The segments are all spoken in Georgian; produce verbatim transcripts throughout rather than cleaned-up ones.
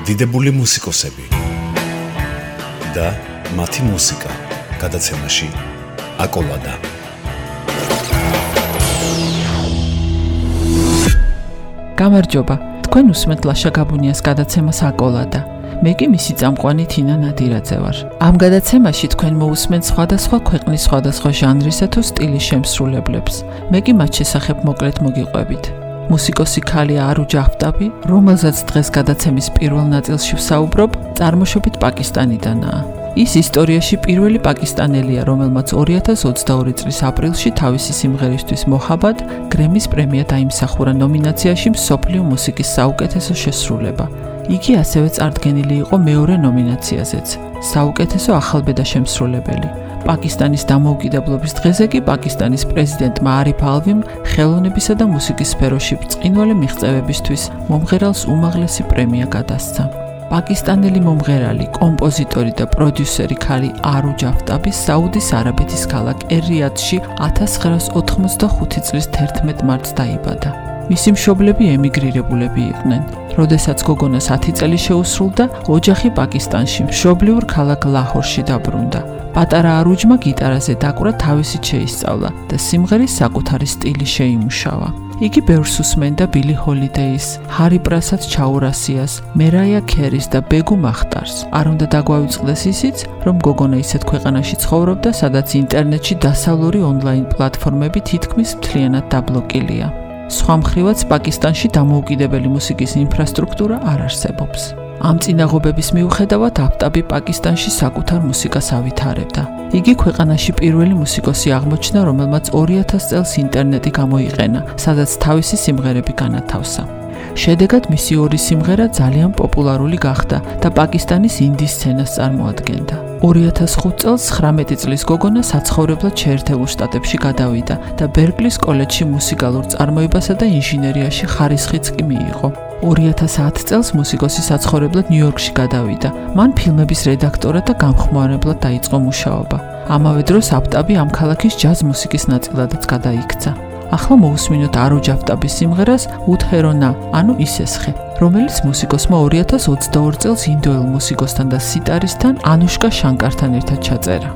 დიდებული მუსიკოსები და მათი მუსიკა გადაცემაში აკოლადა. გამარჯობა, თქვენ უსმენთ ლაშა გაბუნიას გადაცემას აკოლადა. მე კი მისი წამყვანი თინა ნადირაძე ვარ. ამ გადაცემაში თქვენ მოусმენთ სხვადასხვა ქვეყნის სხვადასხვა ჟანრისა თუ სტილის შემსრულებლებს. მე კი მათ შესახებ მოკლედ მოგიყვებით. მუსიკოსი ქალი არუჯ აჰტაბი, რომელზეც დღეს გადაცემის პირველ ნაწილში ვსაუბრობ, წარმოშობით პაკისტანიდანაა. ის ისტორიაში პირველი პაკისტანელია, რომელმაც ორი ათას ოცდაორი წლის აპრილში თავისი სიმღერისთვის მოჰაბად გრემის პრემია დაიმსახურა ნომინაციაში მსოფლიო მუსიკის საუკეთესო შესრულება. იგი ასევე წარდგენილი იყო მეორე ნომინაციაზეც, საუკეთესო ახალბედა შემსრულებელი. პაკისტანის დამოუკიდებლობის დღეზე კი პაკისტანის პრეზიდენტმა არიფ ალვიმ ხელოვნებისა და მუსიკის სფეროში ბრწყინვალე მიღწევებისთვის მომღერალს უმაღლესი პრემია გადასცა. პაკისტანელი მომღერალი, კომპოზიტორი და პროდიუსერი ქალი არუჯ აჰტაბი საუდის არაბეთის ქალაქ ერ-რიადში ათას ცხრაას ოთხმოცდახუთი წლის თერთმეტ მარტს დაიბადა. მისი მშობლები ემიგრირებულები იყვნენ. როდესაც გოგონას ათი წელი შეუსრულდა, ოჯახი პაკისტანში მშობლიურ ქალაქ ლაჰორში დაბრუნდა. პატარა არუჯმა გიტარაზე დაკვრა თავისით შეისწავლა და სიმღერის საკუთარი სტილი შეიმუშავა. იგი ბევრს უსმენდა ბილი ჰოლიდეის, ჰარი პრასად ჩაურასიას, მერაია ქერის და ბეგუ მახტარს. არ უნდა დაგვავიწყდეს ისიც, რომ გოგონა ისეთ ქვეყანაში ცხოვრობდა, სადაც ინტერნეტში დასავლური ონლაინ პლატფორმები თითქმის მთლიანად დაბლოკილია. სხვა მხრივაც პაკისტანში დამოუკიდებელი მუსიკის ინფრასტრუქტურა არ არსებობს. ამ წინაღობების მიუხედავად აჰტაბი პაკისტანში საკუთარ მუსიკას ავითარებდა. იგი ქვეყანაში პირველი მუსიკოსი აღმოჩნდა, რომელმაც ორი ათას წელს ინტერნეტი გამოიყენა, სადაც თავისი სიმღერები განათავსა. შედეგად მისი ორი სიმღერა ძალიან პოპულარული გახდა და პაკისტანის ინდი სცენას წარმოადგენდა. ორი ათას ხუთი წელს ცხრამეტი წლის გოგონა საცხოვრებლად შეერთებულ შტატებში გადავიდა და ბერკლის კოლეჯში მუსიკალურ წარმოებასა და ინჟინერიაში ხარისხიც კი მიიღო. ორი ათას ათი წელს მუსიკოსი საცხოვრებლად ნიუ-იორკში გადავიდა. მან ფილმების რედაქტორად და გამხმოვანებლად დაიწყო მუშაობა. ამავე დროს აჰტაბი ამ ქალაქის ჯაზ მუსიკის ნაწილადაც გადაიქცა. ახლა მოусმინოთ არუჯ აჰტაბის სიმღერას უთჰერონა, ანუ ისესხე, რომელიც მუსიკოსმა ორი ათას ოცდაორი წელს ინდოელ მუსიკოსთან და სიტარისტთან ანუშკა შანკართან ერთად ჩაწერა.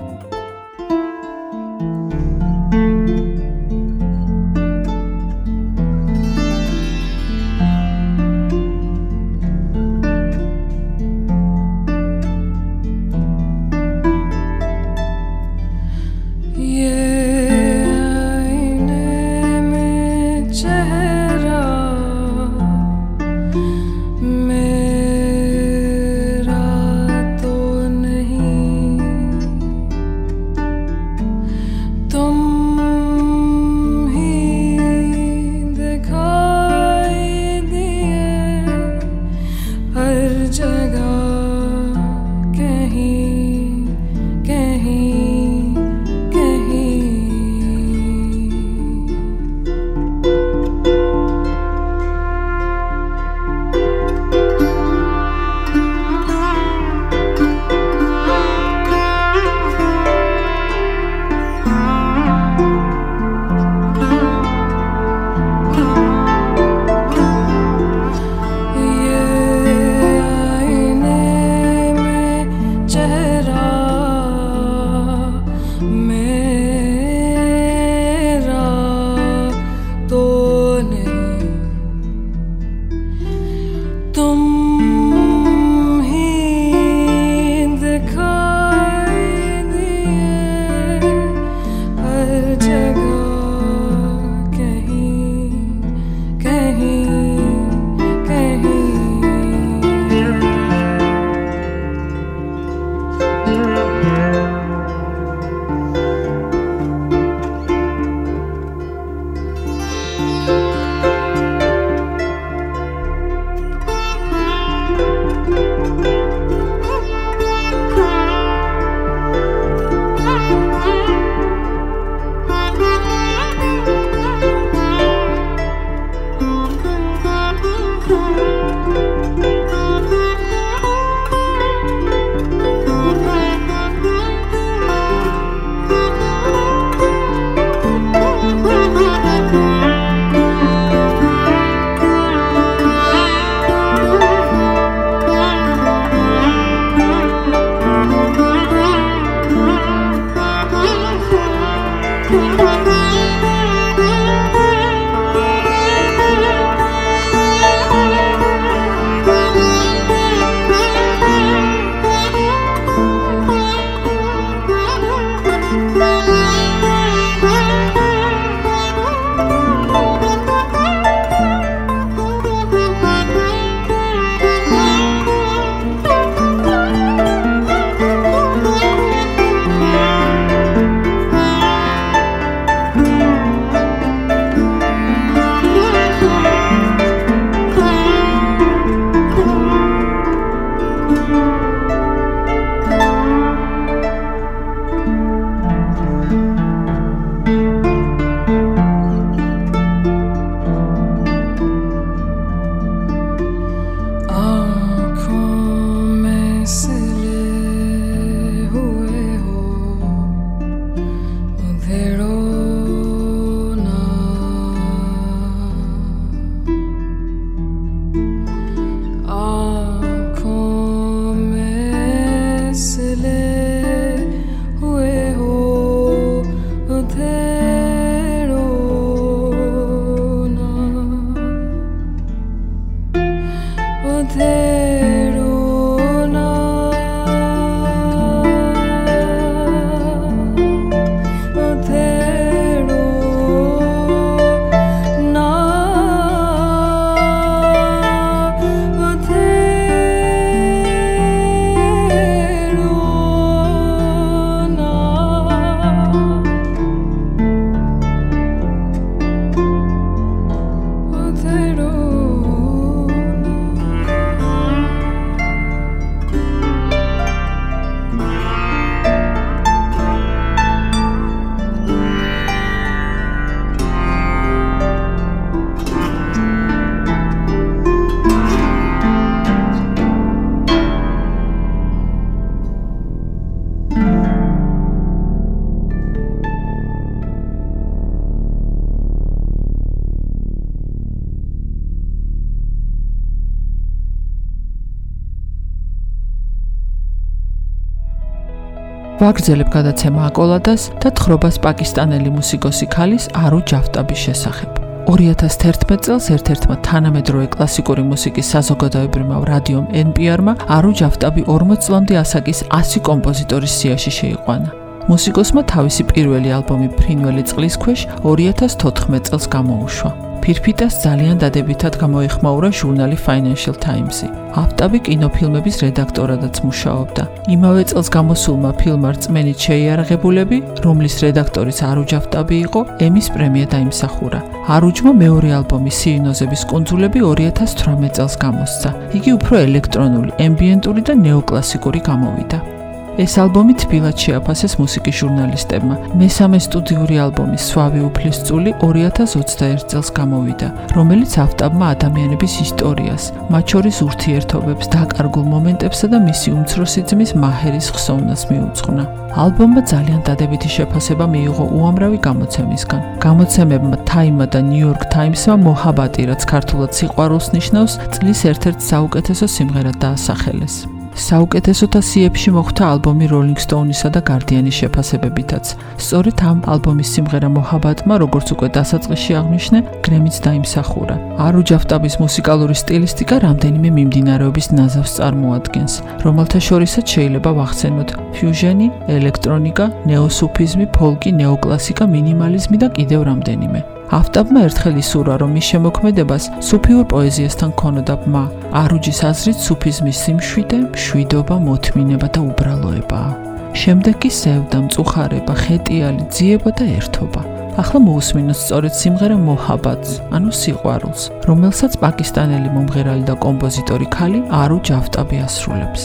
ვაგრძელებ გადაცემა აკოლადას და თხრობას პაკისტანელი მუსიკოსი ქალის არუ ჯავტაბის შესახებ. ორი ათას თერთმეტ წელს ერთ-ერთმა თანამედროვე კლასიკური მუსიკის საზოგადოებრივმა რადიომ ენ პი არ-მა არუ ჯავტაბი ორმოც წლამდე ასაკის ასი კომპოზიტორის სიაში შეიყვანა. მუსიკოსმა თავისი პირველი ალბომი ფრინველი წყლის ქვეშ ორი ათას თოთხმეტ წელს გამოუშვა. ფირფიტას ძალიან დადებითად გამოეხმაურა ჟურნალი Financial Times-ი. ავტაბი კინოფილმების რედაქტორადაც მუშაობდა. იმავე წელს გამოსულმა ფილმმა რწმენით შეიარაღებულები, რომლის რედაქტორიც არუ ჯავტაბი იყო, ემის პრემია დაიმსახურა. არუჯმა მეორე ალბომი სიინოზების კუნძულები ორი ათას თვრამეტ წელს გამოსცა. იგი უფრო ელექტრონული, ემბიენტური და ნეოკლასიკური გამოვიდა. ეს ალბომი თბილად შეაფასეს მუსიკის ჟურნალისტებმა. მესამე სტუდიური ალბომი სვავი უფლის წული ორი ათას ოცდაერთ წელს გამოვიდა, რომელიც ავტაბმა ადამიანების ისტორიას, მათ შორის ურთიერთობებს, დაკარგულ მომენტებსა და მისი უმცროსი ძმის მაჰერის ხსოვნას მიუძღვნა. ალბომმა ძალიან დადებითი შეფასება მიიღო უამრავი გამოცემისგან. გამოცემებმა Time და New York Times-მა მოჰაბატი, რაც ქართულად სიყვარულს ნიშნავს, წლის ერთ-ერთ საუკეთესო სიმღერად დაასახელეს. საუკეთესოთა სიებში მოხვდა ალბომი Rolling Stone-ისა და Guardian-ის შეფასებებითაც. სწორედ ამ ალბომის სიმღერა მოჰაბატმა, როგორც უკვე დასაწყისში აღნიშნე, გრემიც დაიმსახურა. არუ ჯავტაბის მუსიკალური სტილისტიკა რამდენიმე მიმდინარეობის ნაზავს წარმოადგენს, რომელთა შორისაც შეიძლება ვახსენოთ ფიუჟენი, ელექტრონიკა, ნეოსუფიზმი, ფოლკი, ნეოკლასიკა, მინიმალიზმი და კიდევ რამდენიმე. ავტაბმა ერთხელ ისურვა, რომ მის შემოქმედებას სუფიურ პოეზიასთან ქონოდა ბმა. არუჯის აზრით სუფიზმის სიმშვიდე, მშვიდობა, მოთმინება და უბრალოებაა. შემდეგ კი სევდა, მწუხარება, ხეტიალი, ძიება და ერთობა. ახლა მოусმინოთ სწორედ სიმღერა მოჰაბატს, ანუ სიყვარულს, რომელსაც პაკისტანელი მომღერალი და კომპოზიტორი ქალი არუ ჯავტაბი ასრულებს.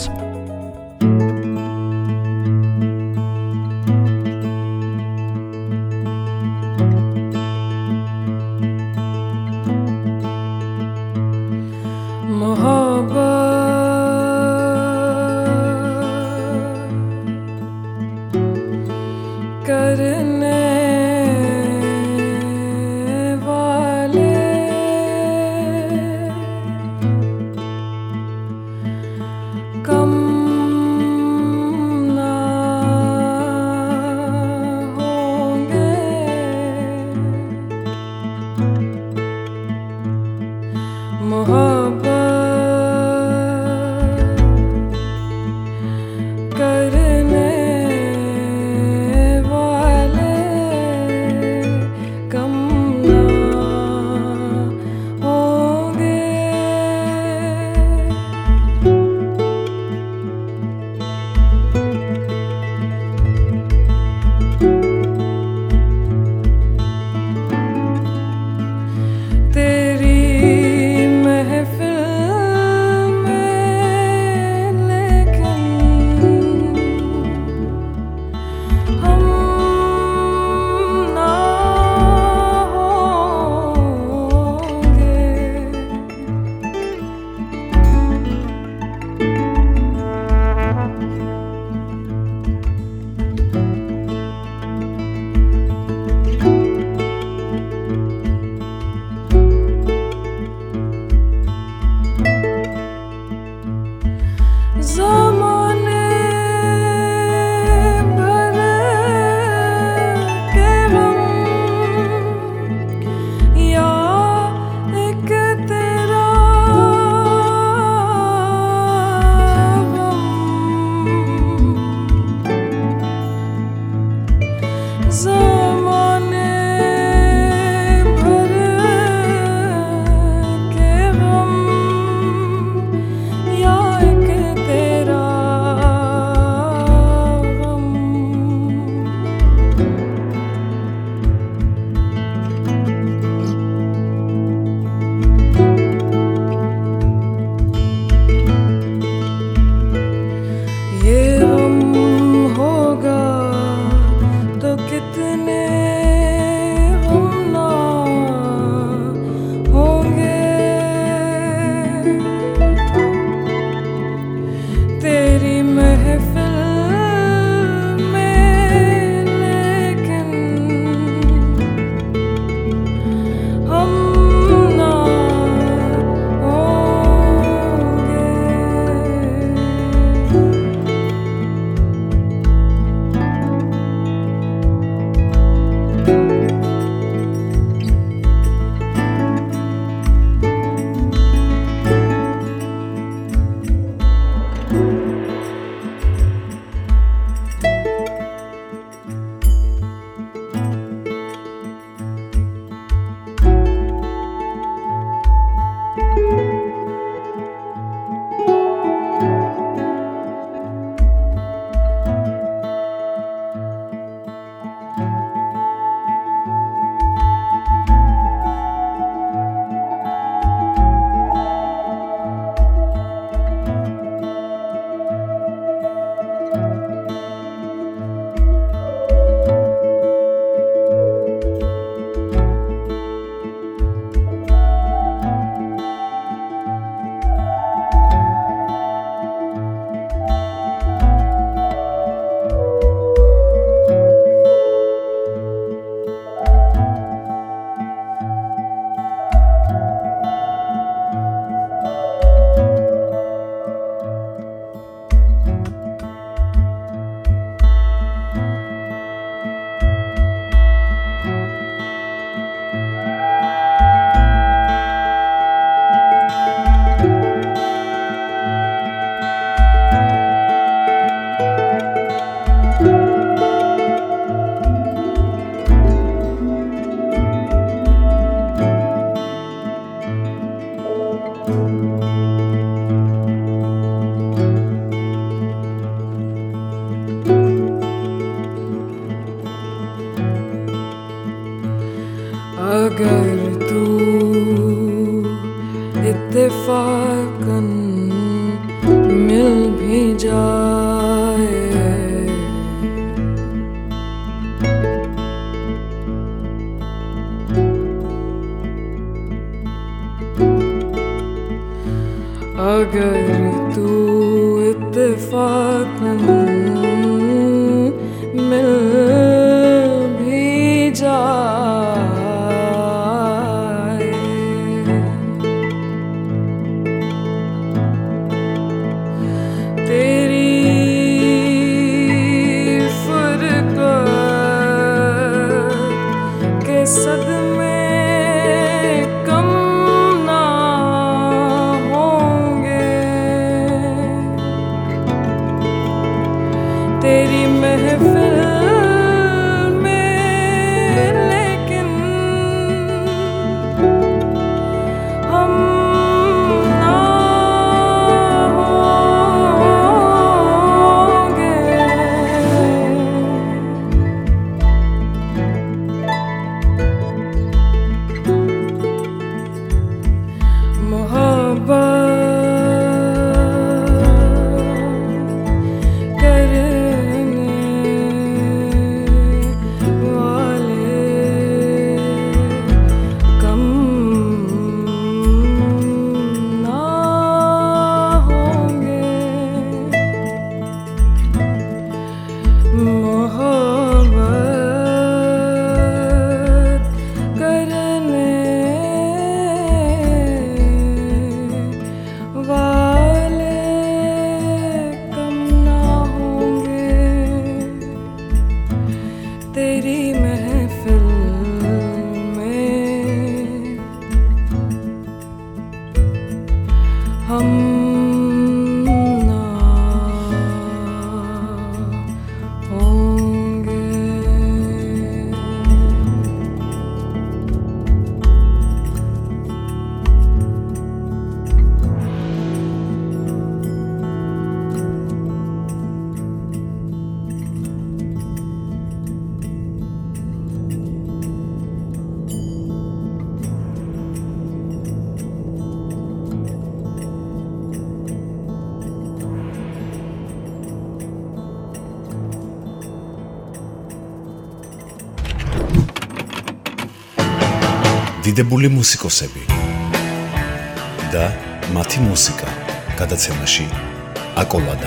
तेरी महफिल अगर तू इत्तेफाकन मिल भी जाए अगर तू इत्तेफाकन मिल भी जाए तेरी फुरकत के सदमे कम ना होंगे तेरी महफिल में लेकिन हम ना होंगे मोहब्बत करने वाले कम ना होंगे मोहब्बत करने वाले कम ना होंगे तेरी महफिल में हम ना होंगे დიდებული მუსიკოსები და მათი მუსიკა გადაცემაში აკოლადა.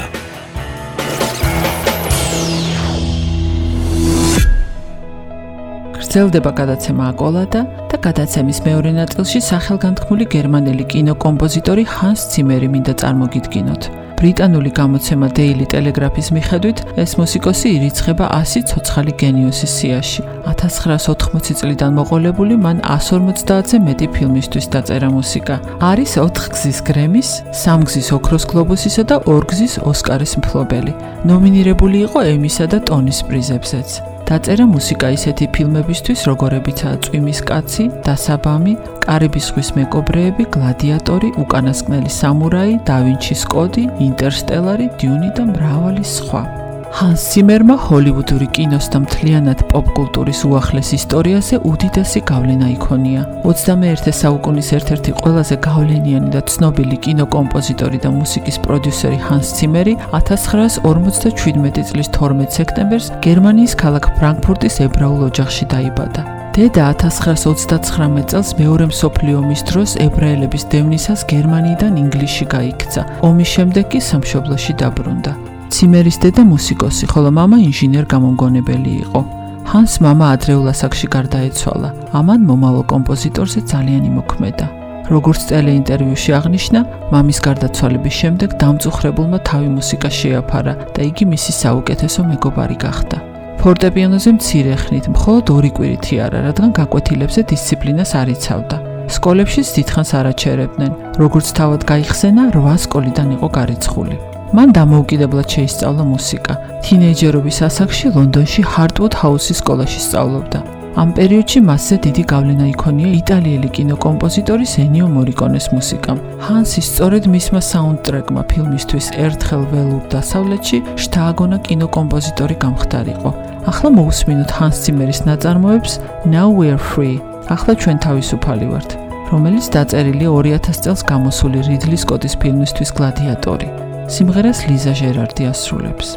გრძელდება გადაცემა აკოლადა და გადაცემის მეორე ნაწილში სახელგანთქმული გერმანელი კინოკომპოზიტორი ჰანს ციმერი მინდა წარმოგიდგინოთ. ბრიტანული გამოცემა Daily Telegraph-ის მიხედვით, ეს მუსიკოსი ირიცხება ასი ცოცხალი გენიოსის სიაში. ათას ცხრაასი ოთხმოცი წლიდან მოყოლებული, მან ას ორმოცდაათზე მეტი ფილმისთვის დაწერა მუსიკა. არის ოთხ გზის გრემის, სამ გზის ოქროს გლობუსისა და ორ გზის ოსკარის მფლობელი. ნომინირებული იყო ემისა და ტონის პრიზებზეც. დაწერა მუსიკა ისეთი ფილმებისთვის, როგორებიცაა წვიმის კაცი, დასაბამი, კარიბის ზღვის მეკობრეები, გლადიატორი, უკანასკნელი სამურაი, და ვინჩის კოდი, ინტერსტელარი, დიუნი და მრავალი სხვა. ჰანს ციმერმა ჰოლივუდური კინოს და მთლიანად პოპ-კულტურის უახლეს ისტორიაზე უდიდესი გავლენა იქონია. ოცდამეერთე საუკუნის ერთ-ერთი ყველაზე გავლენიანი და ცნობილი კინოკომპოზიტორი და მუსიკის პროდიუსერი ჰანს ციმერი ათას ცხრაასი ორმოცდაჩვიდმეტი წლის თორმეტ სექტემბერს გერმანიის ქალაქ ფრანკფურტის ებრაულ ოჯახში დაიბადა. დედა ათას ცხრაასი ოცდაცხრამეტ წელს მეორე მსოფლიო ომის დროს ებრაელების დევნისას გერმანიიდან ინგლისში გაიქცა. ომის შემდეგ კი სამშობლოში დაბრუნდა. ციმერის დედა მუსიკოსი, ხოლო მამა ინჟინერ-გამომგონებელი იყო. ჰანს მამა ადრეულ ასაკში გარდაეცვალა. ამან მომავალ კომპოზიტორზე ძალიან იმოქმედა. როგორც ტელეინტერვიუში აღნიშნა, მამის გარდაცვალების შემდეგ დამწუხრებულმა თავი მუსიკა შეაფარა და იგი მისი საუკეთესო მეგობარი გახდა. ფორტეპიანოზე მცირე ხნით, მხოლოდ ორი კვირითი არა, რადგან გაკვეთილებებზე დისციპლინას არ იცავდა. სკოლებშიც დიდხანს არ აჩერებდნენ. როგორც თავად გაიხსენა, რვა სკოლიდან იყო გარიცხული. მან დამოუკიდებლად შეისწავლა მუსიკა. თინეიჯერობის ასაკში ლონდონში ჰარტვუდ ჰაუსის სკოლაში სწავლობდა. ამ პერიოდში მასზე დიდი გავლენა იქონია იტალიელი კინოკომპოზიტორის ენიო მორიკონეს მუსიკამ. ჰანსი სწორედ მისმა საუნდტრეკმა ფილმისთვის ერთხელ ველურ დასავლეთში შთააგონა კინოკომპოზიტორი გამხდარიყო. ახლა მოусმინოთ ჰანს ციმერის ნაწარმოებს Now We're Free. ახლა ჩვენ თავისუფალი ვართ, რომელიც დაწერილია ორი ათას წელს გამოსული რიდლი სკოტის ფილმისთვის გლადიატორი. სიმღერას ლიზა ჟერარდი ასრულებს.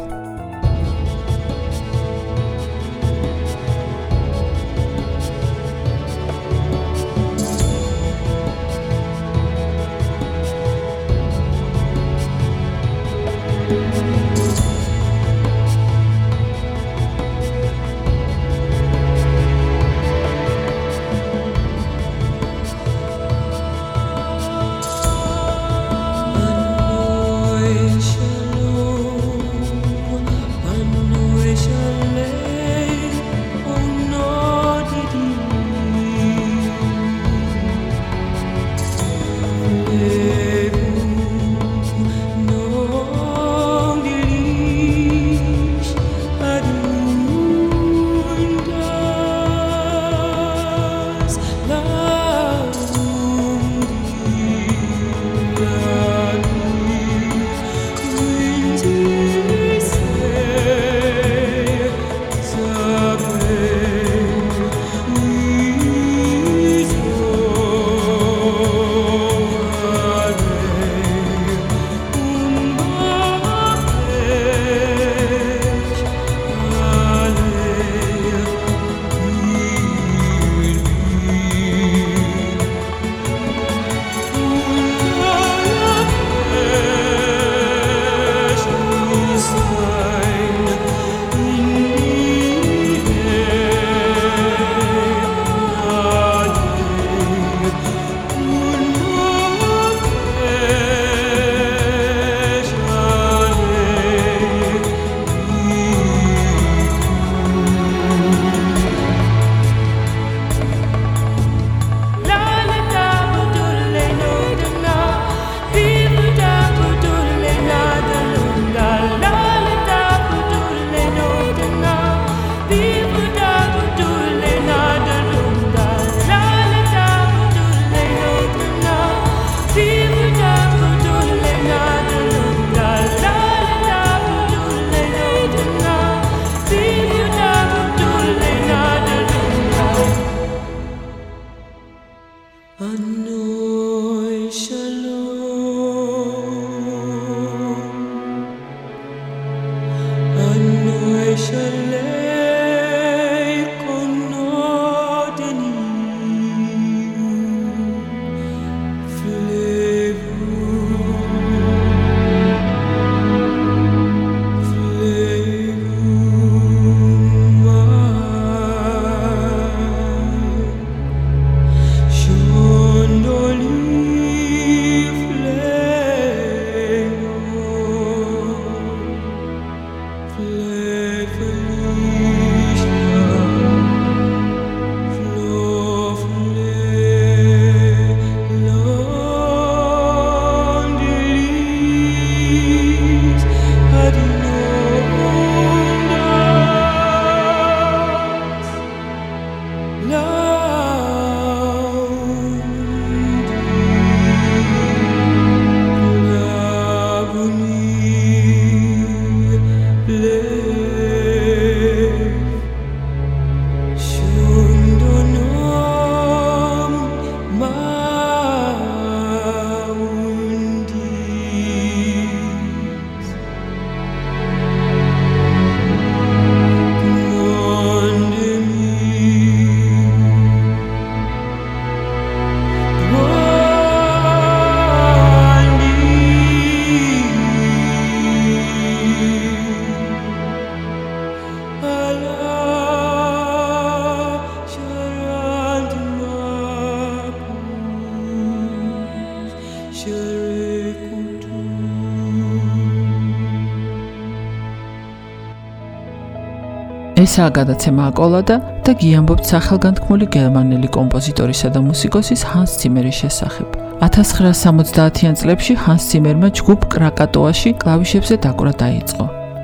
ესაა გადაცემა აკოლადა და გიამბობთ სახელგანთქმული გერმანელი კომპოზიტორისა და მუსიკოსის ჰანს ციმერის შესახებ. ათას ცხრაასი სამოცდაათიან წლებში ჰანს ციმერმა ჯგუფ კრაკატოაში კლავიშებზე დაკვრა დაიწყო.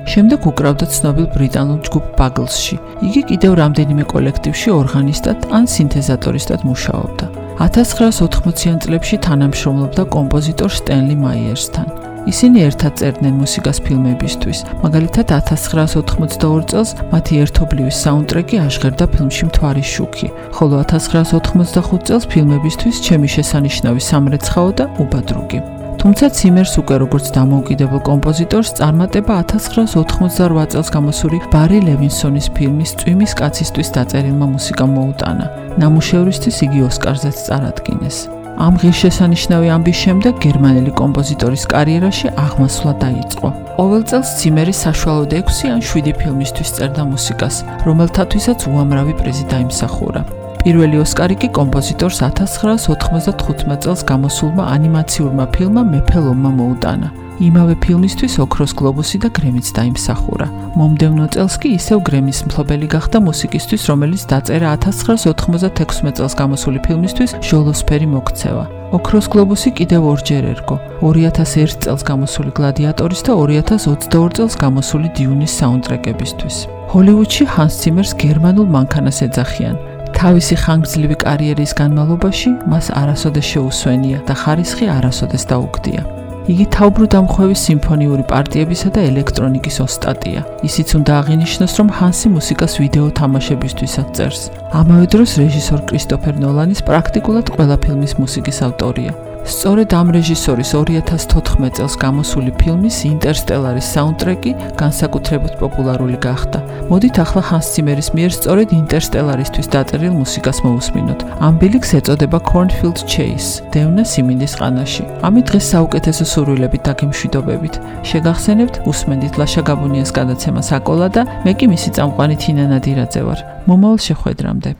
შემდეგ უკრავდა ცნობილ ბრიტანულ ჯგუფ Buggles-ში. იგი კიდევ რამდენიმე კოლექტივში ორღანისტად ან სინთეზატორისტად მუშაობდა. ათას ცხრაას ოთხმოციან წლებში თანამშრომლობდა კომპოზიტორ სტენლი მაიერსთან. ისინი ერთად წერდნენ მუსიკას ფილმებისთვის, მაგალითად ათას ცხრაას ოთხმოცდაორ წელს მათი ერთობლივი საუნდტრეკი აჟღერდა ფილმში მთვარის შუქი, ხოლო ათას ცხრაას ოთხმოცდახუთ წელს ფილმებისთვის ჩემი შესანიშნავი სამრეცხაო და უბადრუგი. თუმცა ციმერს უკვე როგორც დამოუკიდებელ კომპოზიტორს წარმატება ათას ცხრაას ოთხმოცდარვა წელს გამოსული ბარი ლევინსონის ფილმის წვიმის კაცისთვის დაწერილმა მუსიკამ მოუტანა. ნამუშევრისთვის იგი ოსკარზეც წარადგინეს. ამ ღირსშესანიშნავი ამბის შემდეგ გერმანელი კომპოზიტორის კარიერაში აღმასვლა დაიწყო. ყოველ წელს ციმერი საშუალოდ ექვსი ან შვიდი ფილმისთვის წერდა მუსიკას, რომელთათვისაც უამრავი პრიზი დაიმსახურა. პირველი ოსკარი კი კომპოზიტორს ათას ცხრაას ოთხმოცდათხუთმეტ წელს გამოსულმა ანიმაციურმა ფილმმა მეფე ლომმა მოუტანა. იმავე ფილმისთვის ოქროს გლობუსი და გრემიც დაიმსახურა. მომდევნო წელს კი ისევ გრემის მფლობელი გახდა მუსიკისთვის, რომელიც დაწერა ათას ცხრაას ოთხმოცდათექვსმეტ წელს გამოსული ფილმისთვის ჟოლოსფერი მოქცევა. ოქროს გლობუსი კიდევ ორჯერ ერგო, ორი ათას ერთ წელს გამოსული გლადიატორის და ორი ათას ოცდაორ წელს გამოსული დიუნის საუნდტრეკებისთვის. ჰოლივუდში ჰანს ციმერს გერმანულ მანქანას ეძახიან. თავისი ხანგრძლივი კარიერის განმავლობაში მას არასოდეს შეუსვენია და ხარისხი არასოდეს დაუგდია. იგი თავბრუდამხვევი სიმფონიური პარტიებისა და ელექტრონიკის ოსტატია. ისიც უნდა აღინიშნოს, რომ ჰანსი მუსიკას ვიდეო თამაშებისთვისაც წერს. ამავე დროს რეჟისორ კრისტოფერ ნოლანის პრაქტიკულად ყველა ფილმის მუსიკის ავტორია. სწორედ ამ რეჟისორის ორი ათას თოთხმეტ წელს გამოსული ფილმის ინტერსტელარის საუნდტრეკი განსაკუთრებით პოპულარული გახდა. მოდით ახლა ჰანს ციმერის მიერ სწორედ ინტერსტელარისთვის დაწერილ მუსიკას მოусმინოთ. ამ ბილიკს ეწოდება Cornfield Chase, დევნა სიმინდის ყანაში. ამით დღეს საუკეთესო სურვილებით დაგემშვიდობებით. შეგახსენებთ, უსმენდით ლაშა გაბუნიას გადაცემა საკოლა და მე კი მისი წამყვანი თინა ნადირაძე ვარ. მომავალ შეხვედრამდე.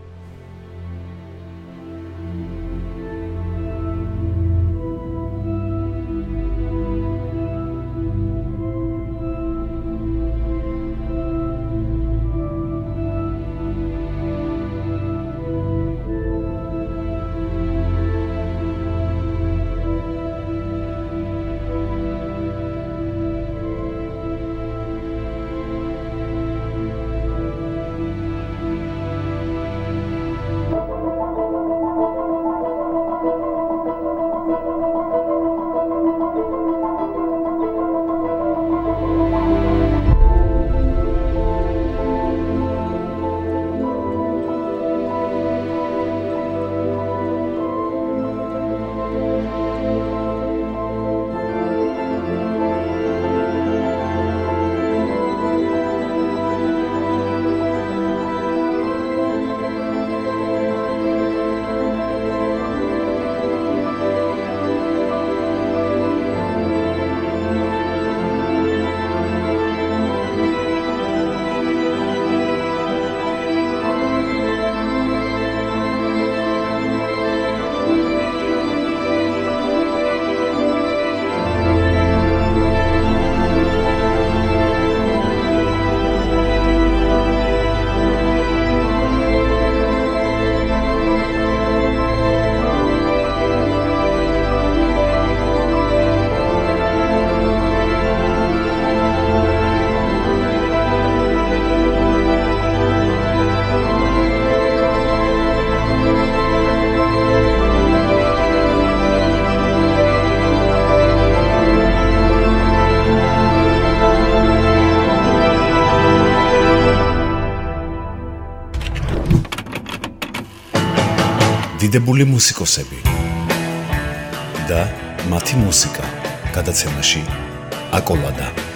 დიდებული მუსიკოსები და მათი მუსიკა გადაცემაში აკოლადა.